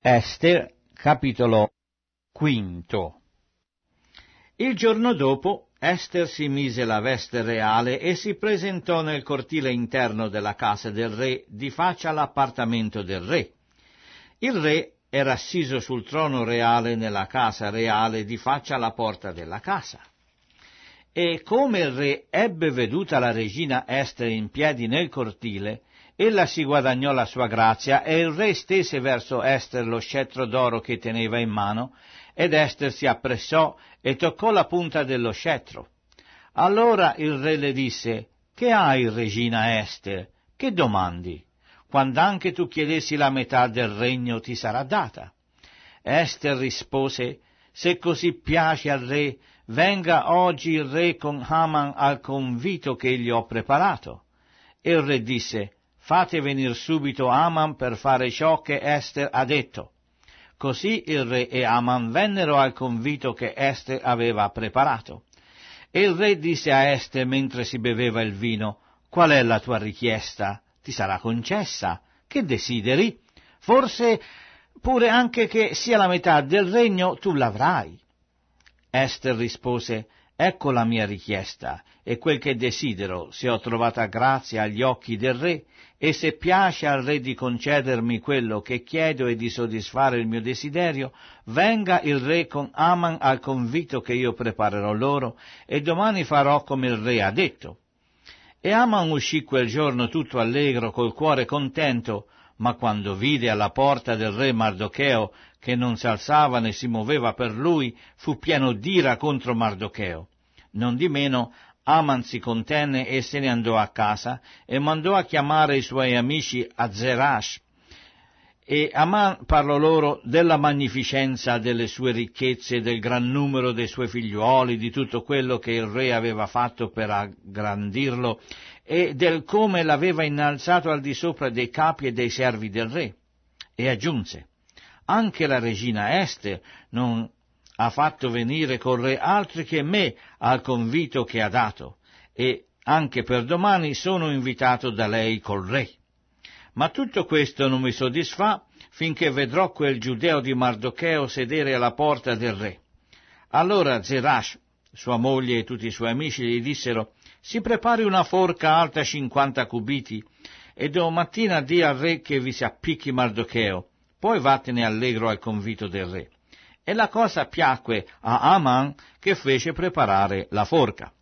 Ester, capitolo 5. Il giorno dopo Ester si mise la veste reale e si presentò nel cortile interno della casa del re, di faccia all'appartamento del re. Il re era assiso sul trono reale nella casa reale, di faccia alla porta della casa. E come il re ebbe veduta la regina Ester in piedi nel cortile, ella si guadagnò la sua grazia, e il re stese verso Ester lo scettro d'oro che teneva in mano, ed Ester si appressò e toccò la punta dello scettro. Allora il re le disse: «Che hai, regina Ester? Che domandi? Quand'anche tu chiedessi la metà del regno ti sarà data». Ester rispose: «Se così piace al re, venga oggi il re con Haman al convito che gli ho preparato». E il re disse: «Fate venir subito Haman per fare ciò che Ester ha detto». Così il re e Haman vennero al convito che Ester aveva preparato. E il re disse a Ester mentre si beveva il vino: «Qual è la tua richiesta? Ti sarà concessa. Che desideri? Forse pure anche che sia la metà del regno tu l'avrai». Ester rispose: «Ecco la mia richiesta, e quel che desidero, se ho trovata grazia agli occhi del re, e se piace al re di concedermi quello che chiedo e di soddisfare il mio desiderio, venga il re con Haman al convito che io preparerò loro, e domani farò come il re ha detto». E Haman uscì quel giorno tutto allegro, col cuore contento, ma quando vide alla porta del re Mardocheo, che non si alzava né si muoveva per lui, fu pieno d'ira contro Mardocheo. Nondimeno Haman si contenne e se ne andò a casa, e mandò a chiamare i suoi amici a Zerash. E Haman parlò loro della magnificenza delle sue ricchezze, del gran numero dei suoi figliuoli, di tutto quello che il re aveva fatto per aggrandirlo, e del come l'aveva innalzato al di sopra dei capi e dei servi del re. E aggiunse: «Anche la regina Ester non ha fatto venire col re altri che me al convito che ha dato, e anche per domani sono invitato da lei col re. Ma tutto questo non mi soddisfà finché vedrò quel giudeo di Mardocheo sedere alla porta del re». Allora Zerash, sua moglie e tutti i suoi amici gli dissero: «Si prepari una forca alta 50 cubiti, e domattina di al re che vi si appicchi Mardocheo, poi vattene allegro al convito del re». E la cosa piacque a Haman, che fece preparare la forca.